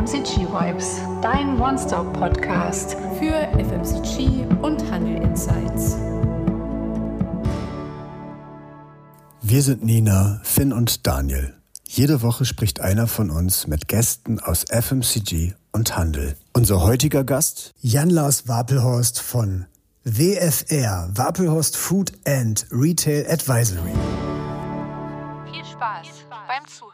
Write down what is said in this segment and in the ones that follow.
FMCG Vibes, dein One-Stop-Podcast für FMCG und Handel Insights. Wir sind Nina, Finn und Daniel. Jede Woche spricht einer von uns mit Gästen aus FMCG und Handel. Unser heutiger Gast? Jan-Lars Wapelhorst von WFR, Wapelhorst Food and Retail Advisory. Viel Spaß beim Zuhören.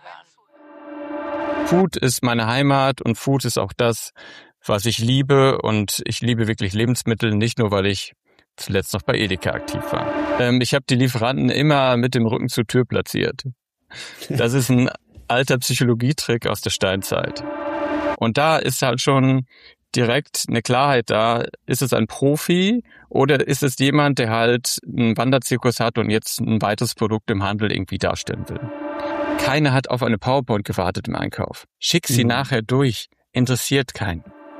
Food ist meine Heimat und Food ist auch das, was ich liebe. Und ich liebe wirklich Lebensmittel, nicht nur, weil ich zuletzt noch bei Edeka aktiv war. Ich habe die Lieferanten immer mit dem Rücken zur Tür platziert. Das ist ein alter Psychologietrick aus der Steinzeit. Und da ist halt schon direkt eine Klarheit da. Ist es ein Profi oder ist es jemand, der halt einen Wanderzirkus hat und jetzt ein weiteres Produkt im Handel irgendwie darstellen will? Keiner hat auf eine PowerPoint gewartet im Einkauf. Schick sie nachher durch. Interessiert keinen.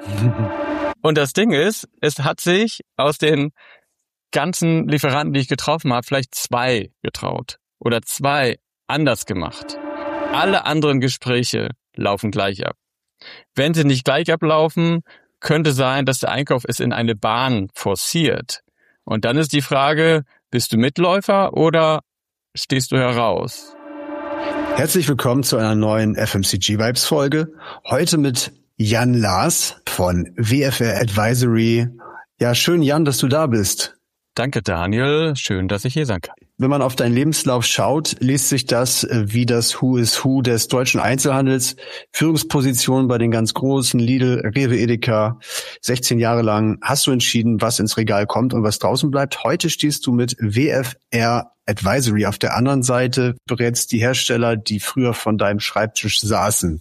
Und das Ding ist, es hat sich aus den ganzen Lieferanten, die ich getroffen habe, vielleicht 2 getraut. Oder 2 anders gemacht. Alle anderen Gespräche laufen gleich ab. Wenn sie nicht gleich ablaufen, könnte sein, dass der Einkauf es in eine Bahn forciert. Und dann ist die Frage, bist du Mitläufer oder stehst du heraus? Herzlich willkommen zu einer neuen FMCG-Vibes-Folge. Heute mit Jan-Lars von WFR Advisory. Ja, schön, Jan, dass du da bist. Danke, Daniel. Schön, dass ich hier sein kann. Wenn man auf deinen Lebenslauf schaut, liest sich das wie das Who is Who des deutschen Einzelhandels. Führungspositionen bei den ganz Großen, Lidl, Rewe, Edeka. 16 Jahre lang hast du entschieden, was ins Regal kommt und was draußen bleibt. Heute stehst du mit WFR Advisory auf der anderen Seite, berätst die Hersteller, die früher von deinem Schreibtisch saßen.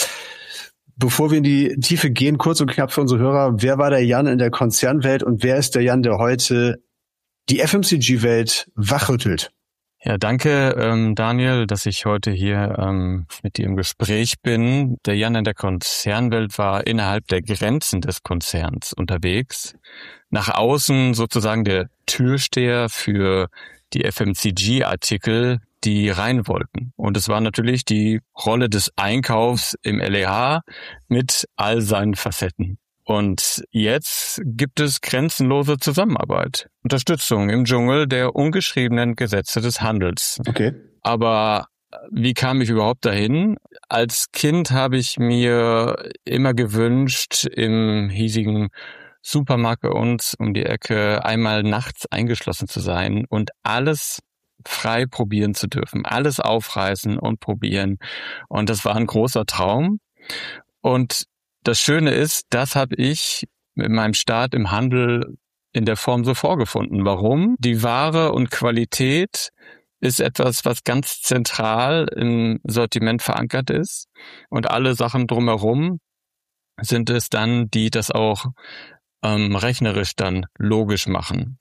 Bevor wir in die Tiefe gehen, kurz und knapp für unsere Hörer, wer war der Jan in der Konzernwelt und wer ist der Jan, der heute die FMCG-Welt wachrüttelt? Ja, danke, Daniel, dass ich heute hier mit dir im Gespräch bin. Der Jan in der Konzernwelt war innerhalb der Grenzen des Konzerns unterwegs. Nach außen sozusagen der Türsteher für die FMCG-Artikel, die rein wollten. Und es war natürlich die Rolle des Einkaufs im LEH mit all seinen Facetten. Und jetzt gibt es grenzenlose Zusammenarbeit, Unterstützung im Dschungel der ungeschriebenen Gesetze des Handels. Okay. Aber wie kam ich überhaupt dahin? Als Kind habe ich mir immer gewünscht, im hiesigen Supermarkt bei uns um die Ecke einmal nachts eingeschlossen zu sein und alles frei probieren zu dürfen, alles aufreißen und probieren. Und das war ein großer Traum. Und das Schöne ist, das habe ich mit meinem Start im Handel in der Form so vorgefunden. Warum? Die Ware und Qualität ist etwas, was ganz zentral im Sortiment verankert ist. Und alle Sachen drumherum sind es dann, die das auch rechnerisch dann logisch machen.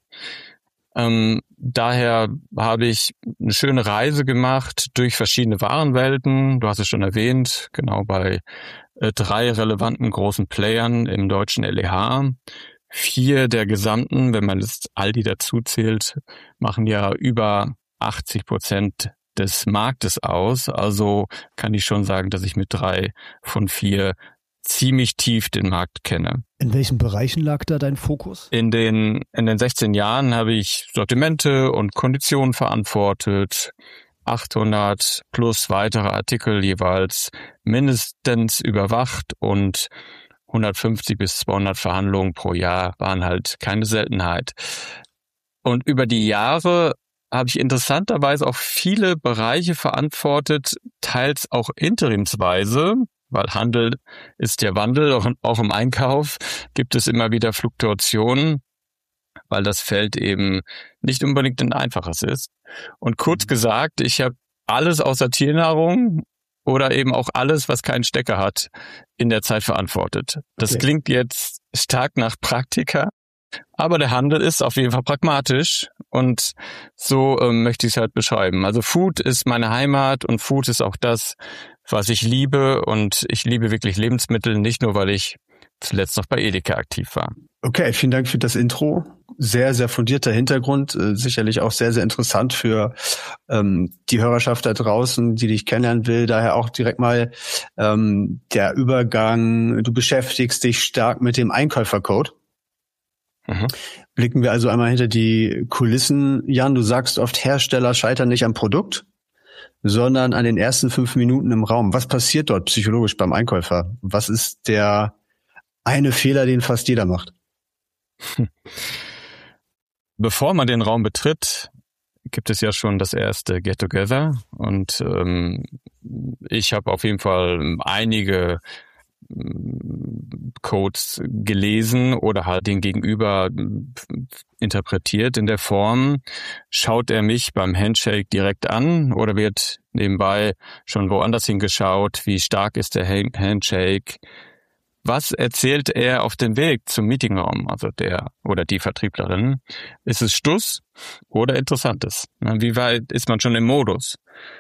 Daher habe ich eine schöne Reise gemacht durch verschiedene Warenwelten. Du hast es schon erwähnt, genau bei 3 relevanten großen Playern im deutschen LEH. 4 der gesamten, wenn man jetzt Aldi dazu zählt, machen ja über 80% des Marktes aus. Also kann ich schon sagen, dass ich mit 3 von 4 ziemlich tief den Markt kenne. In welchen Bereichen lag da dein Fokus? In den 16 Jahren habe ich Sortimente und Konditionen verantwortet, 800 plus weitere Artikel jeweils mindestens überwacht und 150 bis 200 Verhandlungen pro Jahr waren halt keine Seltenheit. Und über die Jahre habe ich interessanterweise auch viele Bereiche verantwortet, teils auch interimsweise, weil Handel ist ja Wandel, auch im Einkauf gibt es immer wieder Fluktuationen, weil das Feld eben nicht unbedingt ein einfaches ist. Und kurz gesagt, ich habe alles außer Tiernahrung oder eben auch alles, was keinen Stecker hat, in der Zeit verantwortet. Das klingt jetzt stark nach Praktika, aber der Handel ist auf jeden Fall pragmatisch und so möchte ich es halt beschreiben. Also Food ist meine Heimat und Food ist auch das, was ich liebe und ich liebe wirklich Lebensmittel, nicht nur, weil ich zuletzt noch bei Edeka aktiv war. Okay, vielen Dank für das Intro. Sehr, sehr fundierter Hintergrund, sicherlich auch sehr, sehr interessant für die Hörerschaft da draußen, die dich kennenlernen will. Daher auch direkt mal der Übergang. Du beschäftigst dich stark mit dem Einkäufercode. Mhm. Blicken wir also einmal hinter die Kulissen. Jan, du sagst oft, Hersteller scheitern nicht am Produkt, sondern an den ersten 5 Minuten im Raum. Was passiert dort psychologisch beim Einkäufer? Was ist der eine Fehler, den fast jeder macht? Bevor man den Raum betritt, gibt es ja schon das erste Get-Together und ich habe auf jeden Fall einige Codes gelesen oder halt den Gegenüber interpretiert in der Form, schaut er mich beim Handshake direkt an oder wird nebenbei schon woanders hingeschaut, wie stark ist der Handshake, was erzählt er auf dem Weg zum Meetingraum, also der oder die Vertrieblerin, ist es Stuss oder Interessantes? Wie weit ist man schon im Modus?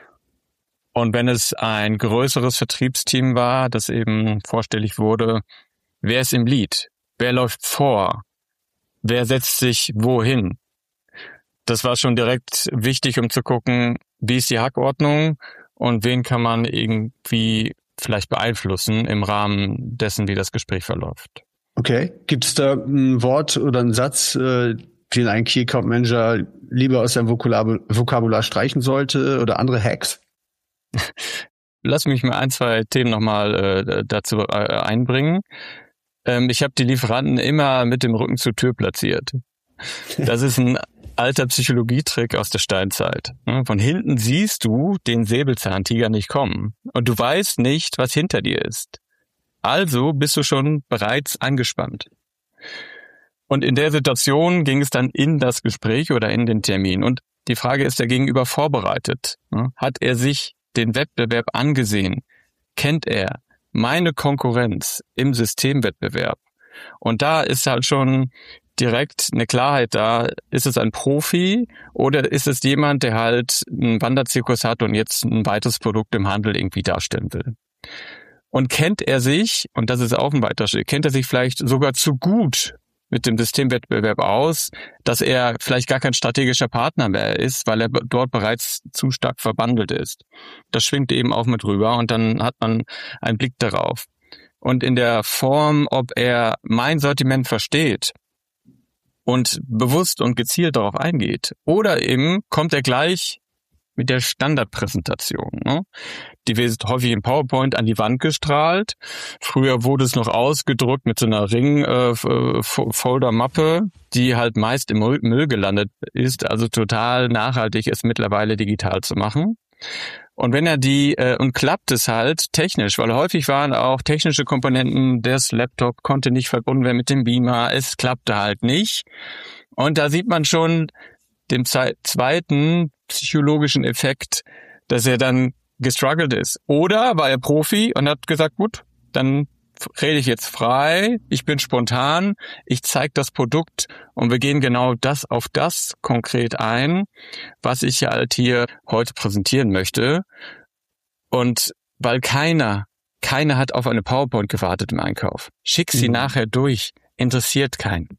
Und wenn es ein größeres Vertriebsteam war, das eben vorstellig wurde, wer ist im Lead? Wer läuft vor? Wer setzt sich wohin? Das war schon direkt wichtig, um zu gucken, wie ist die Hackordnung und wen kann man irgendwie vielleicht beeinflussen im Rahmen dessen, wie das Gespräch verläuft. Okay. Gibt es da ein Wort oder einen Satz, den ein Key Account Manager lieber aus seinem Vokabular streichen sollte oder andere Hacks? Lass mich mal 2 Themen nochmal dazu einbringen. Ich habe die Lieferanten immer mit dem Rücken zur Tür platziert. Das ist ein alter Psychologietrick aus der Steinzeit. Von hinten siehst du den Säbelzahntiger nicht kommen und du weißt nicht, was hinter dir ist. Also bist du schon bereits angespannt. Und in der Situation ging es dann in das Gespräch oder in den Termin. Und die Frage ist, der Gegenüber vorbereitet? Hat er sich den Wettbewerb angesehen? Kennt er meine Konkurrenz im Systemwettbewerb? Und da ist halt schon direkt eine Klarheit da. Ist es ein Profi oder ist es jemand, der halt einen Wanderzirkus hat und jetzt ein weiteres Produkt im Handel irgendwie darstellen will? Und kennt er sich, und das ist auch ein weiterer Schritt, kennt er sich vielleicht sogar zu gut mit dem Systemwettbewerb aus, dass er vielleicht gar kein strategischer Partner mehr ist, weil er dort bereits zu stark verbandelt ist. Das schwingt eben auch mit rüber und dann hat man einen Blick darauf. Und in der Form, ob er mein Sortiment versteht und bewusst und gezielt darauf eingeht, oder eben kommt er gleich mit der Standardpräsentation. Die wird häufig im PowerPoint an die Wand gestrahlt. Früher wurde es noch ausgedruckt mit so einer Ring-Folder-Mappe, die halt meist im Müll gelandet ist. Also total nachhaltig ist mittlerweile digital zu machen. Und wenn er und klappt es halt technisch, weil häufig waren auch technische Komponenten, das Laptop konnte nicht verbunden werden mit dem Beamer, es klappte halt nicht. Und da sieht man schon den zweiten psychologischen Effekt, dass er dann gestruggelt ist. Oder war er Profi und hat gesagt, gut, dann rede ich jetzt frei, ich bin spontan, ich zeige das Produkt und wir gehen genau auf das konkret ein, was ich halt hier heute präsentieren möchte. Und weil keiner hat auf eine PowerPoint gewartet im Einkauf. Schick sie nachher durch, interessiert keinen.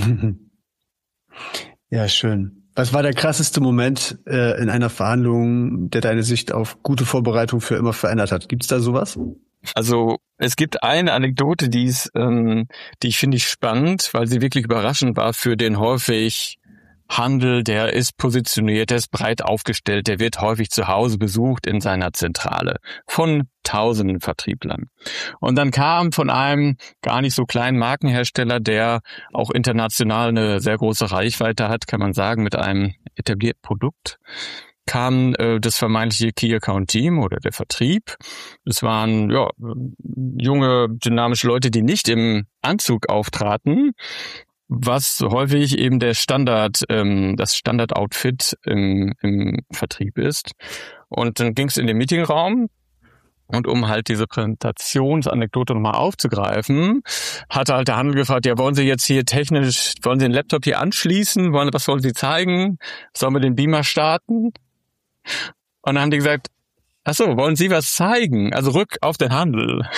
Ja, schön. Was war der krasseste Moment in einer Verhandlung, der deine Sicht auf gute Vorbereitung für immer verändert hat? Gibt's da sowas? Also es gibt eine Anekdote, die ich finde ich spannend, weil sie wirklich überraschend war für den häufig Handel, der ist positioniert, der ist breit aufgestellt, der wird häufig zu Hause besucht in seiner Zentrale von tausenden Vertrieblern. Und dann kam von einem gar nicht so kleinen Markenhersteller, der auch international eine sehr große Reichweite hat, kann man sagen, mit einem etablierten Produkt, kam das vermeintliche Key Account Team oder der Vertrieb. Es waren junge, dynamische Leute, die nicht im Anzug auftraten, was häufig eben das Standard-Outfit im Vertrieb ist. Und dann ging es in den Meetingraum und um halt diese Präsentationsanekdote nochmal aufzugreifen, hatte halt der Handel gefragt, ja, wollen Sie jetzt hier technisch, wollen Sie den Laptop hier anschließen? Was wollen Sie zeigen? Sollen wir den Beamer starten? Und dann haben die gesagt, ach so, wollen Sie was zeigen? Also rück auf den Handel.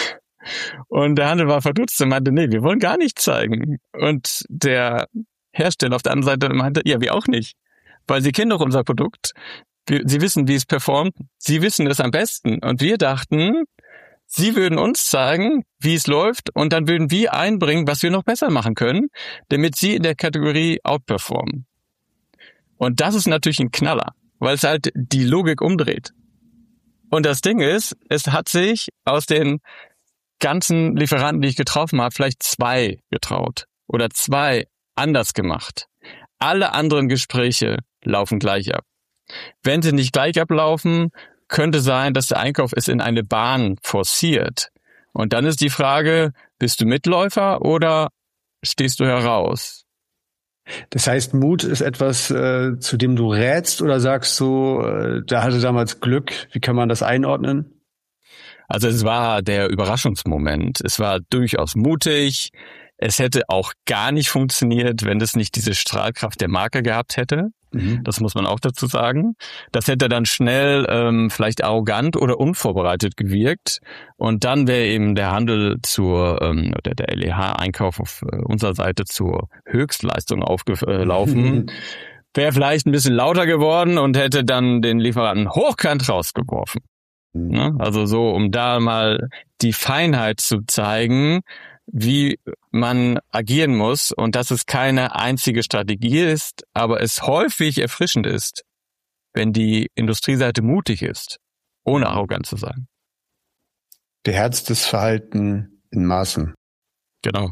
Und der Handel war verdutzt und meinte, nee, wir wollen gar nicht zeigen. Und der Hersteller auf der anderen Seite meinte, ja, wir auch nicht. Weil sie kennen doch unser Produkt. Sie wissen, wie es performt. Sie wissen es am besten. Und wir dachten, sie würden uns zeigen, wie es läuft. Und dann würden wir einbringen, was wir noch besser machen können, damit sie in der Kategorie outperformen. Und das ist natürlich ein Knaller, weil es halt die Logik umdreht. Und das Ding ist, es hat sich aus den ganzen Lieferanten, die ich getroffen habe, vielleicht 2 getraut oder 2 anders gemacht. Alle anderen Gespräche laufen gleich ab. Wenn sie nicht gleich ablaufen, könnte sein, dass der Einkauf es in eine Bahn forciert. Und dann ist die Frage, bist du Mitläufer oder stehst du heraus? Das heißt, Mut ist etwas, zu dem du rätst, oder sagst du, der hatte damals Glück? Wie kann man das einordnen? Also es war der Überraschungsmoment. Es war durchaus mutig. Es hätte auch gar nicht funktioniert, wenn es nicht diese Strahlkraft der Marke gehabt hätte. Das muss man auch dazu sagen. Das hätte dann schnell vielleicht arrogant oder unvorbereitet gewirkt. Und dann wäre eben der Handel oder der LEH-Einkauf auf unserer Seite zur Höchstleistung aufgelaufen. Wäre vielleicht ein bisschen lauter geworden und hätte dann den Lieferanten hochkant rausgeworfen. Ne? Also so, um da mal die Feinheit zu zeigen, wie man agieren muss und dass es keine einzige Strategie ist, aber es häufig erfrischend ist, wenn die Industrieseite mutig ist, ohne arrogant zu sein. Beherztes Verhalten in Maßen. Genau.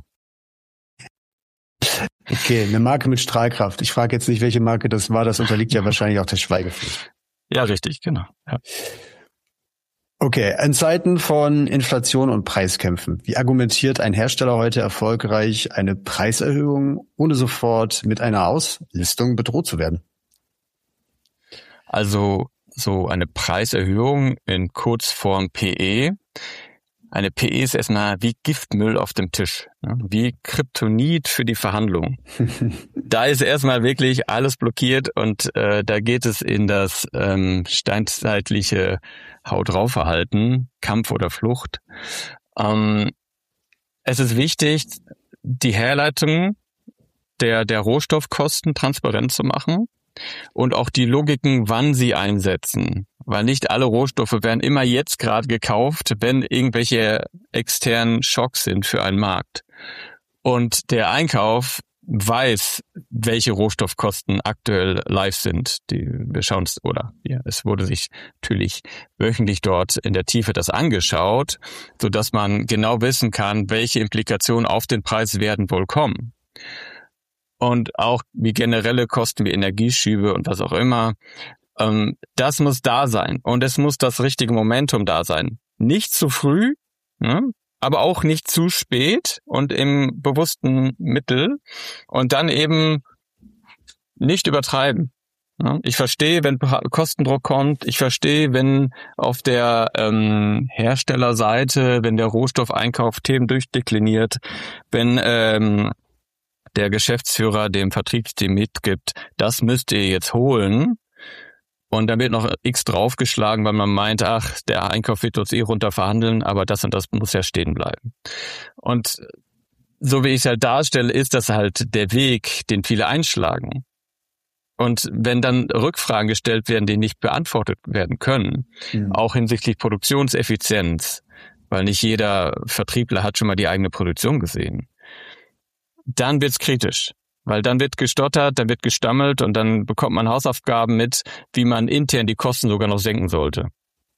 Okay, eine Marke mit Strahlkraft. Ich frage jetzt nicht, welche Marke das war, das unterliegt ja wahrscheinlich auch der Schweigepflicht. Ja, richtig, genau. Ja. Okay, in Zeiten von Inflation und Preiskämpfen, wie argumentiert ein Hersteller heute erfolgreich eine Preiserhöhung, ohne sofort mit einer Auslistung bedroht zu werden? Also so eine Preiserhöhung in Kurzform PE. Eine PE ist erstmal wie Giftmüll auf dem Tisch, wie Kryptonit für die Verhandlung. Da ist erstmal wirklich alles blockiert und da geht es in das steinzeitliche Haut-drauf-Verhalten, Kampf oder Flucht. Es ist wichtig, die Herleitung der Rohstoffkosten transparent zu machen und auch die Logiken, wann sie einsetzen. Weil nicht alle Rohstoffe werden immer jetzt gerade gekauft, wenn irgendwelche externen Schocks sind für einen Markt. Und der Einkauf weiß, welche Rohstoffkosten aktuell live sind. Wir schauen es, es wurde sich natürlich wöchentlich dort in der Tiefe das angeschaut, sodass man genau wissen kann, welche Implikationen auf den Preis werden wohl kommen. Und auch wie generelle Kosten wie Energieschübe und was auch immer. Das muss da sein und es muss das richtige Momentum da sein. Nicht zu früh, aber auch nicht zu spät und im bewussten Mittel und dann eben nicht übertreiben. Ich verstehe, wenn Kostendruck kommt. Ich verstehe, wenn auf der Herstellerseite, wenn der Rohstoffeinkauf Themen durchdekliniert, wenn der Geschäftsführer dem Vertriebsteam mitgibt, das müsst ihr jetzt holen. Und dann wird noch X draufgeschlagen, weil man meint, der Einkauf wird uns runter verhandeln, aber das und das muss ja stehen bleiben. Und so wie ich es halt darstelle, ist das halt der Weg, den viele einschlagen. Und wenn dann Rückfragen gestellt werden, die nicht beantwortet werden können, auch hinsichtlich Produktionseffizienz, weil nicht jeder Vertriebler hat schon mal die eigene Produktion gesehen, dann wird's kritisch. Weil dann wird gestottert, dann wird gestammelt und dann bekommt man Hausaufgaben mit, wie man intern die Kosten sogar noch senken sollte.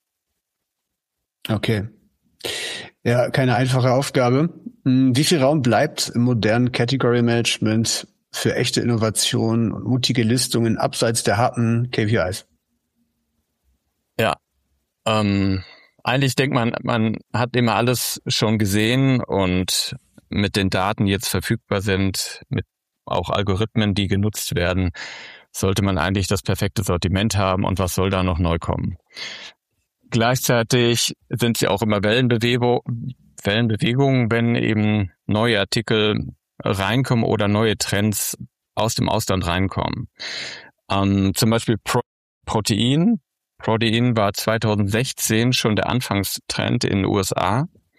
Okay. Ja, keine einfache Aufgabe. Wie viel Raum bleibt im modernen Category Management für echte Innovationen und mutige Listungen abseits der harten KPIs? Ja, eigentlich denkt man hat immer alles schon gesehen und mit den Daten, die jetzt verfügbar sind, mit auch Algorithmen, die genutzt werden, sollte man eigentlich das perfekte Sortiment haben und was soll da noch neu kommen. Gleichzeitig sind sie auch immer Wellenbewegungen, wenn eben neue Artikel reinkommen oder neue Trends aus dem Ausland reinkommen. Zum Beispiel Protein. Protein war 2016 schon der Anfangstrend in den USA.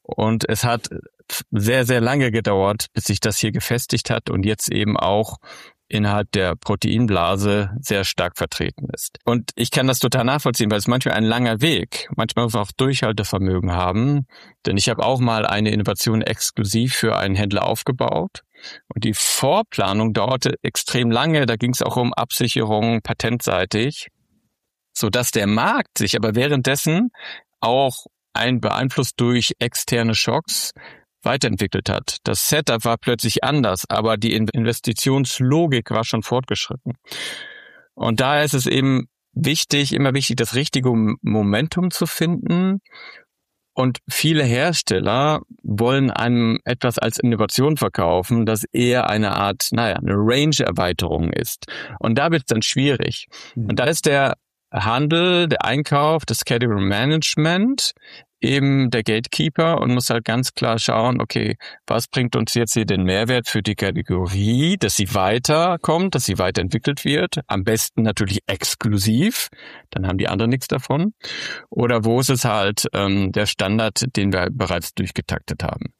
Und es hat sehr, sehr lange gedauert, bis sich das hier gefestigt hat und jetzt eben auch innerhalb der Proteinblase sehr stark vertreten ist. Und ich kann das total nachvollziehen, weil es manchmal ein langer Weg. Manchmal muss man auch Durchhaltevermögen haben. Denn ich habe auch mal eine Innovation exklusiv für einen Händler aufgebaut. Und die Vorplanung dauerte extrem lange. Da ging es auch um Absicherung patentseitig, sodass der Markt sich aber währenddessen auch beeinflusst durch externe Schocks weiterentwickelt hat. Das Setup war plötzlich anders, aber die Investitionslogik war schon fortgeschritten. Und daher ist es eben immer wichtig, das richtige Momentum zu finden. Und viele Hersteller wollen einem etwas als Innovation verkaufen, das eher eine Art, eine Range-Erweiterung ist. Und da wird es dann schwierig. Und da ist der Handel, der Einkauf, das Category Management eben der Gatekeeper und muss halt ganz klar schauen, okay, was bringt uns jetzt hier den Mehrwert für die Kategorie, dass sie weiterkommt, dass sie weiterentwickelt wird, am besten natürlich exklusiv, dann haben die anderen nichts davon, oder wo ist es halt der Standard, den wir bereits durchgetaktet haben.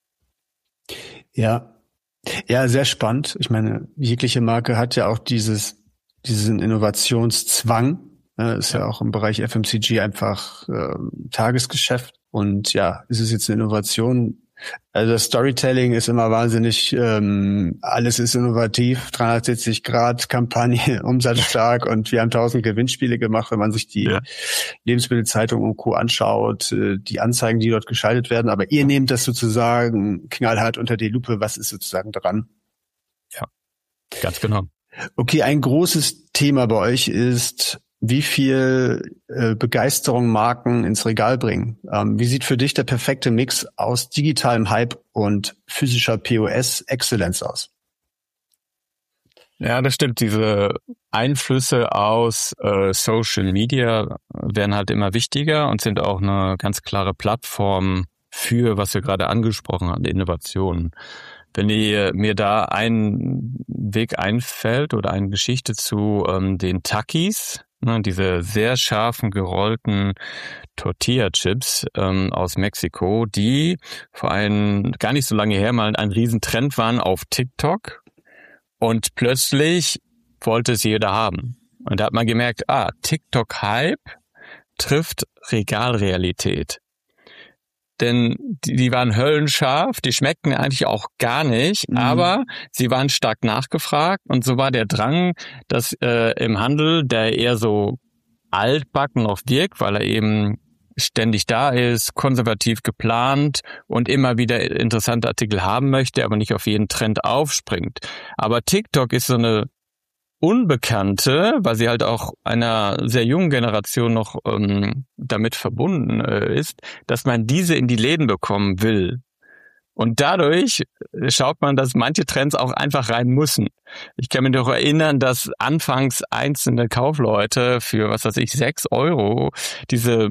Ja, sehr spannend. Ich meine, jegliche Marke hat ja auch diesen Innovationszwang. Ist ja auch im Bereich FMCG einfach Tagesgeschäft. Und ja, ist es jetzt eine Innovation? Also das Storytelling ist immer wahnsinnig, alles ist innovativ, 360-Grad-Kampagne, umsatzstark und wir haben 1000 Gewinnspiele gemacht, wenn man sich die Lebensmittelzeitung und Co. anschaut, die Anzeigen, die dort geschaltet werden. Aber ihr nehmt das sozusagen knallhart unter die Lupe. Was ist sozusagen dran? Ja, ganz genau. Okay, ein großes Thema bei euch ist, wie viel Begeisterung Marken ins Regal bringen. Wie sieht für dich der perfekte Mix aus digitalem Hype und physischer POS-Exzellenz aus? Ja, das stimmt. Diese Einflüsse aus Social Media werden halt immer wichtiger und sind auch eine ganz klare Plattform für, was wir gerade angesprochen haben, Innovationen. Wenn mir da ein Weg einfällt oder eine Geschichte zu den Takis, diese sehr scharfen gerollten Tortilla-Chips aus Mexiko, die vor allem gar nicht so lange her mal ein Riesentrend waren auf TikTok und plötzlich wollte es jeder haben. Und da hat man gemerkt, TikTok-Hype trifft Regalrealität. Denn die waren höllenscharf, die schmeckten eigentlich auch gar nicht, aber sie waren stark nachgefragt und so war der Drang, dass im Handel, der eher so altbacken noch wirkt, weil er eben ständig da ist, konservativ geplant und immer wieder interessante Artikel haben möchte, aber nicht auf jeden Trend aufspringt. Aber TikTok ist so eine Unbekannte, weil sie halt auch einer sehr jungen Generation noch damit verbunden ist, dass man diese in die Läden bekommen will. Und dadurch schaut man, dass manche Trends auch einfach rein müssen. Ich kann mich noch erinnern, dass anfangs einzelne Kaufleute für, 6 € diese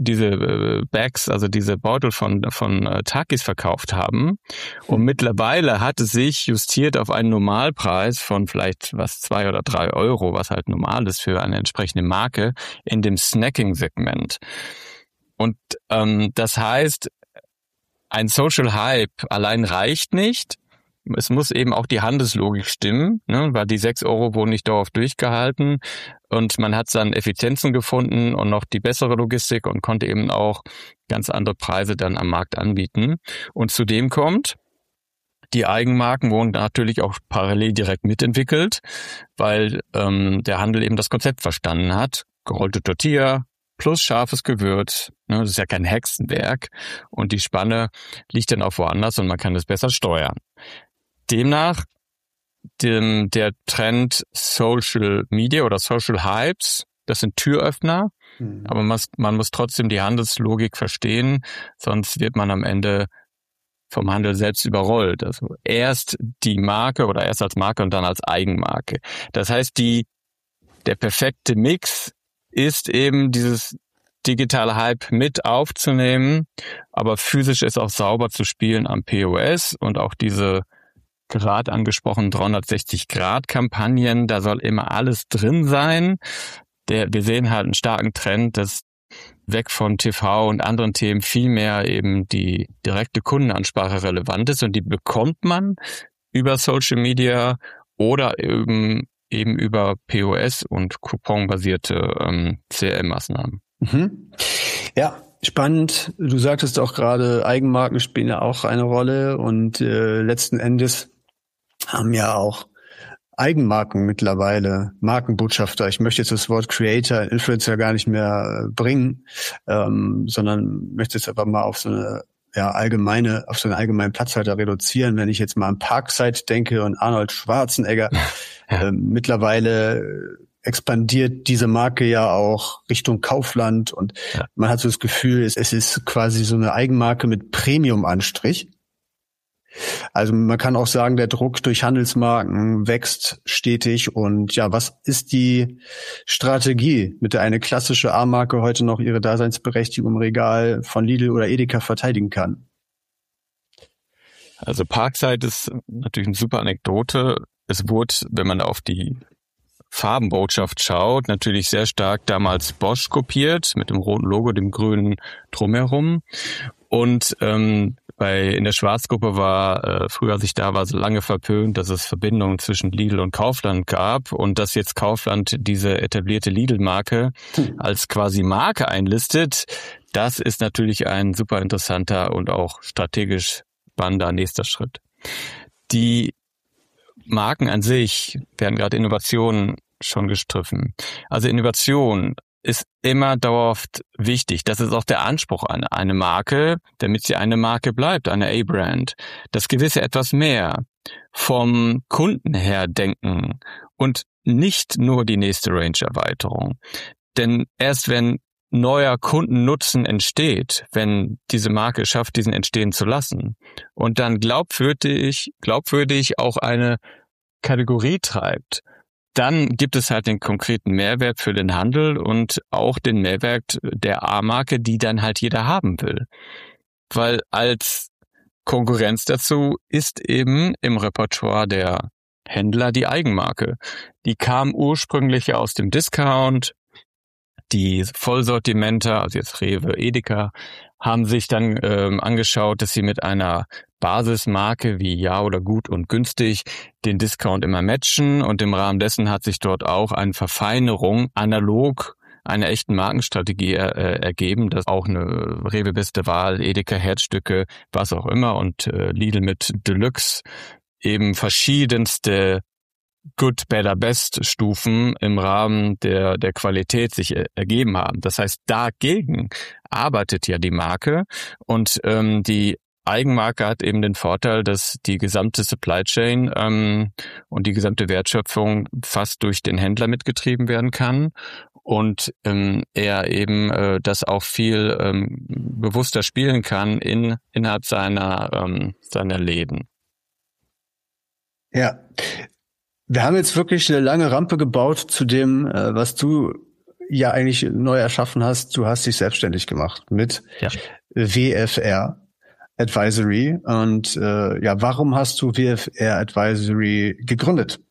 Bags, also diese Beutel von Takis verkauft haben. Und mittlerweile hat es sich justiert auf einen Normalpreis von vielleicht 2 oder 3 €, was halt normal ist für eine entsprechende Marke in dem Snacking-Segment. Und das heißt, ein Social Hype allein reicht nicht. Es muss eben auch die Handelslogik stimmen, weil die 6 € wurden nicht dauerhaft durchgehalten und man hat dann Effizienzen gefunden und noch die bessere Logistik und konnte eben auch ganz andere Preise dann am Markt anbieten. Und zudem kommt, die Eigenmarken wurden natürlich auch parallel direkt mitentwickelt, weil der Handel eben das Konzept verstanden hat. Gerollte Tortilla plus scharfes Gewürz, das ist ja kein Hexenwerk und die Spanne liegt dann auch woanders und man kann es besser steuern. Demnach der Trend Social Media oder Social Hypes, das sind Türöffner, aber man muss trotzdem die Handelslogik verstehen, sonst wird man am Ende vom Handel selbst überrollt. Also erst die Marke oder erst als Marke und dann als Eigenmarke. Das heißt, der perfekte Mix ist eben dieses digitale Hype mit aufzunehmen, aber physisch ist auch sauber zu spielen am POS und auch diese gerade angesprochenen 360-Grad-Kampagnen, da soll immer alles drin sein. Wir sehen halt einen starken Trend, dass weg von TV und anderen Themen viel mehr eben die direkte Kundenansprache relevant ist und die bekommt man über Social Media oder eben über POS und couponbasierte CRM-Maßnahmen. Mhm. Ja, spannend. Du sagtest auch gerade, Eigenmarken spielen ja auch eine Rolle und letzten Endes haben ja auch Eigenmarken mittlerweile, Markenbotschafter. Ich möchte jetzt das Wort Creator, Influencer gar nicht mehr bringen, sondern möchte es aber mal auf so eine auf so einen allgemeinen Platzhalter reduzieren. Wenn ich jetzt mal an Parkside denke und Arnold Schwarzenegger, mittlerweile expandiert diese Marke ja auch Richtung Kaufland und man hat so das Gefühl, es ist quasi so eine Eigenmarke mit Premium-Anstrich. Also man kann auch sagen, der Druck durch Handelsmarken wächst stetig und ja, was ist die Strategie, mit der eine klassische A-Marke heute noch ihre Daseinsberechtigung im Regal von Lidl oder Edeka verteidigen kann? Also Parkside ist natürlich eine super Anekdote. Es wurde, wenn man auf die Farbenbotschaft schaut, natürlich sehr stark damals Bosch kopiert, mit dem roten Logo, dem grünen drumherum. Und in der Schwarzgruppe war, früher als ich da war, so lange verpönt, dass es Verbindungen zwischen Lidl und Kaufland gab und dass jetzt Kaufland diese etablierte Lidl-Marke als quasi Marke einlistet. Das ist natürlich ein super interessanter und auch strategisch spannender nächster Schritt. Die Marken an sich werden gerade Innovationen schon gestriffen. Also Innovation ist immer dauerhaft wichtig. Das ist auch der Anspruch an eine Marke, damit sie eine Marke bleibt, eine A-Brand. Das gewisse etwas mehr vom Kunden her denken und nicht nur die nächste Range-Erweiterung. Denn erst wenn neuer Kundennutzen entsteht, wenn diese Marke schafft, diesen entstehen zu lassen und dann glaubwürdig auch eine Kategorie treibt, dann gibt es halt den konkreten Mehrwert für den Handel und auch den Mehrwert der A-Marke, die dann halt jeder haben will. Weil als Konkurrenz dazu ist eben im Repertoire der Händler die Eigenmarke. Die kam ursprünglich aus dem Discount. Die Vollsortimenter, also jetzt Rewe, Edeka, haben sich dann angeschaut, dass sie mit einer Basismarke wie Ja oder Gut und Günstig den Discount immer matchen und im Rahmen dessen hat sich dort auch eine Verfeinerung analog einer echten Markenstrategie ergeben, dass auch eine Rewe Beste Wahl, Edeka Herzstücke, was auch immer und Lidl mit Deluxe eben verschiedenste Good, Better, Best Stufen im Rahmen der Qualität sich ergeben haben. Das heißt, dagegen arbeitet ja die Marke und die Eigenmarke hat eben den Vorteil, dass die gesamte Supply Chain und die gesamte Wertschöpfung fast durch den Händler mitgetrieben werden kann und er eben das auch viel bewusster spielen kann innerhalb seiner Läden. Ja. Wir haben jetzt wirklich eine lange Rampe gebaut zu dem, was du ja eigentlich neu erschaffen hast. Du hast dich selbstständig gemacht mit WFR Advisory. Und warum hast du WFR Advisory gegründet?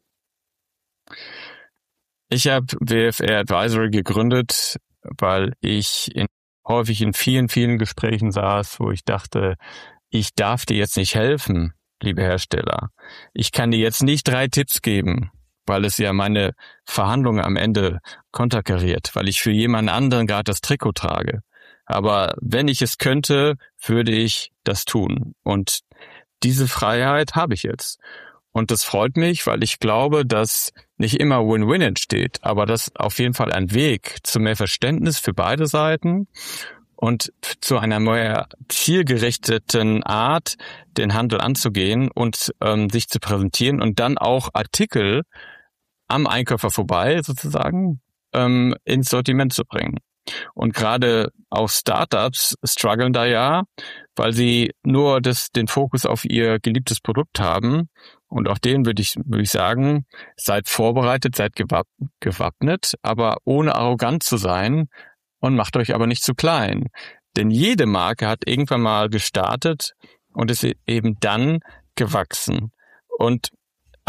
Ich habe WFR Advisory gegründet, weil ich häufig in vielen, vielen Gesprächen saß, wo ich dachte, ich darf dir jetzt nicht helfen, liebe Hersteller. Ich kann dir jetzt nicht 3 Tipps geben, weil es ja meine Verhandlungen am Ende konterkariert, weil ich für jemanden anderen gerade das Trikot trage. Aber wenn ich es könnte, würde ich das tun. Und diese Freiheit habe ich jetzt. Und das freut mich, weil ich glaube, dass nicht immer Win-Win entsteht, aber dass auf jeden Fall ein Weg zu mehr Verständnis für beide Seiten und zu einer mehr zielgerichteten Art, den Handel anzugehen und sich zu präsentieren und dann auch Artikel am Einkäufer vorbei sozusagen ins Sortiment zu bringen. Und gerade auch Startups strugglen da ja, weil sie nur den Fokus auf ihr geliebtes Produkt haben. Und auch denen würde ich sagen, seid vorbereitet, seid gewappnet, aber ohne arrogant zu sein und macht euch aber nicht zu klein. Denn jede Marke hat irgendwann mal gestartet und ist eben dann gewachsen. Und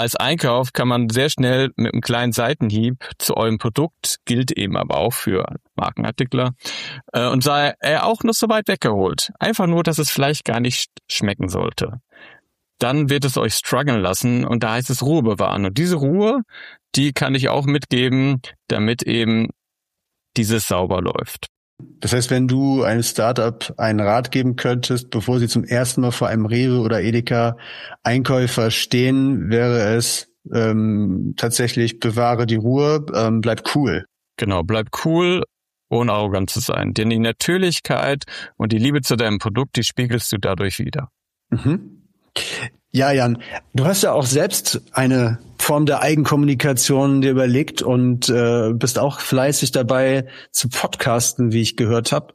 als Einkauf kann man sehr schnell mit einem kleinen Seitenhieb zu eurem Produkt, gilt eben aber auch für Markenartikler, und sei er auch noch so weit weggeholt. Einfach nur, dass es vielleicht gar nicht schmecken sollte. Dann wird es euch strugglen lassen und da heißt es Ruhe bewahren. Und diese Ruhe, die kann ich auch mitgeben, damit eben dieses sauber läuft. Das heißt, wenn du einem Startup einen Rat geben könntest, bevor sie zum ersten Mal vor einem Rewe oder Edeka Einkäufer stehen, wäre es tatsächlich bewahre die Ruhe, bleib cool. Genau, bleib cool, ohne arrogant zu sein. Denn die Natürlichkeit und die Liebe zu deinem Produkt, die spiegelst du dadurch wieder. Mhm. Ja, Jan, du hast ja auch selbst eine Form der Eigenkommunikation dir überlegt und bist auch fleißig dabei zu podcasten, wie ich gehört habe.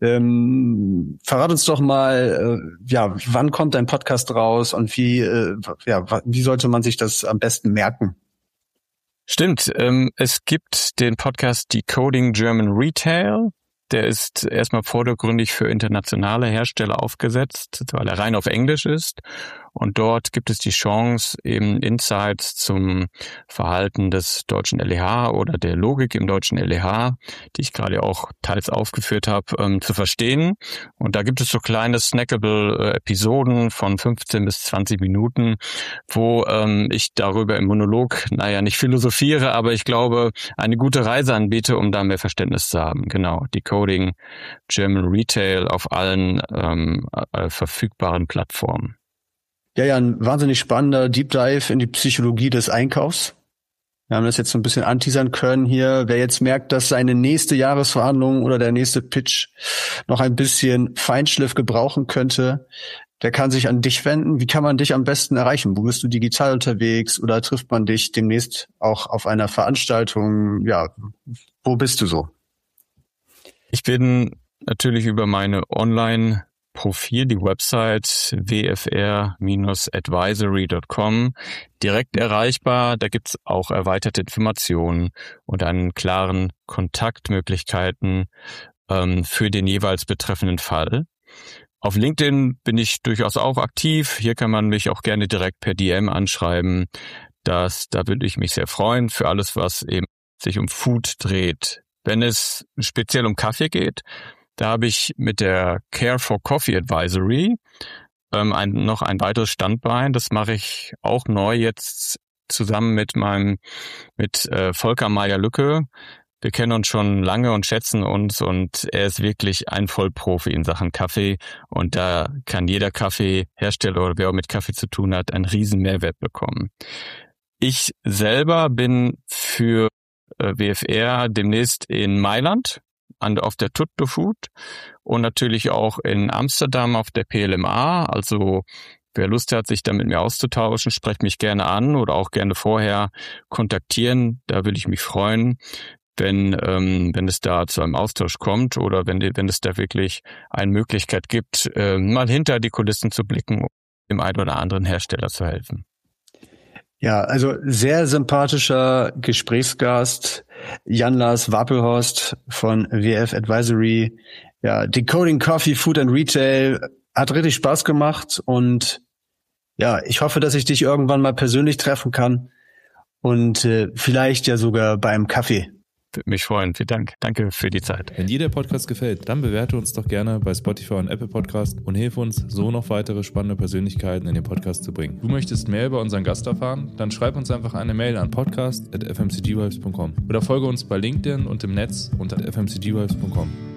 Verrat uns doch mal, wann kommt dein Podcast raus und wie sollte man sich das am besten merken? Stimmt, es gibt den Podcast Decoding German Retail. Der ist erstmal vordergründig für internationale Hersteller aufgesetzt, weil er rein auf Englisch ist. Und dort gibt es die Chance, eben Insights zum Verhalten des deutschen LEH oder der Logik im deutschen LEH, die ich gerade auch teils aufgeführt habe, zu verstehen. Und da gibt es so kleine snackable Episoden von 15 bis 20 Minuten, wo ich darüber im Monolog, nicht philosophiere, aber ich glaube, eine gute Reise anbiete, um da mehr Verständnis zu haben. Genau, Decoding German Retail auf allen verfügbaren Plattformen. Ja, ein wahnsinnig spannender Deep Dive in die Psychologie des Einkaufs. Wir haben das jetzt so ein bisschen anteasern können hier. Wer jetzt merkt, dass seine nächste Jahresverhandlung oder der nächste Pitch noch ein bisschen Feinschliff gebrauchen könnte, der kann sich an dich wenden. Wie kann man dich am besten erreichen? Wo bist du digital unterwegs oder trifft man dich demnächst auch auf einer Veranstaltung? Ja, wo bist du so? Ich bin natürlich über meine Online-Profil, die Website wfr-advisory.com, direkt erreichbar. Da gibt's auch erweiterte Informationen und einen klaren Kontaktmöglichkeiten für den jeweils betreffenden Fall. Auf LinkedIn bin ich durchaus auch aktiv. Hier kann man mich auch gerne direkt per DM anschreiben. Da würde ich mich sehr freuen für alles, was eben sich um Food dreht. Wenn es speziell um Kaffee geht, da habe ich mit der Care for Coffee Advisory noch ein weiteres Standbein. Das mache ich auch neu jetzt zusammen mit Volker Meyer-Lücke. Wir kennen uns schon lange und schätzen uns und er ist wirklich ein Vollprofi in Sachen Kaffee und da kann jeder Kaffeehersteller oder wer auch mit Kaffee zu tun hat, einen riesen Mehrwert bekommen. Ich selber bin für WFR demnächst in Mailand auf der Tutto-Food und natürlich auch in Amsterdam auf der PLMA. Also wer Lust hat, sich da mit mir auszutauschen, sprecht mich gerne an oder auch gerne vorher kontaktieren. Da würde ich mich freuen, wenn es da zu einem Austausch kommt oder wenn es da wirklich eine Möglichkeit gibt, mal hinter die Kulissen zu blicken, um dem einen oder anderen Hersteller zu helfen. Ja, also sehr sympathischer Gesprächsgast, Jan-Lars Wapelhorst von WF Advisory. Ja, Decoding Coffee, Food and Retail hat richtig Spaß gemacht und ja, ich hoffe, dass ich dich irgendwann mal persönlich treffen kann und vielleicht ja sogar beim Kaffee. Würde mich freuen. Vielen Dank. Danke für die Zeit. Wenn dir der Podcast gefällt, dann bewerte uns doch gerne bei Spotify und Apple Podcast und hilf uns, so noch weitere spannende Persönlichkeiten in den Podcast zu bringen. Du möchtest mehr über unseren Gast erfahren? Dann schreib uns einfach eine Mail an podcast@fmcgvibes.com oder folge uns bei LinkedIn und im Netz unter fmcgvibes.com.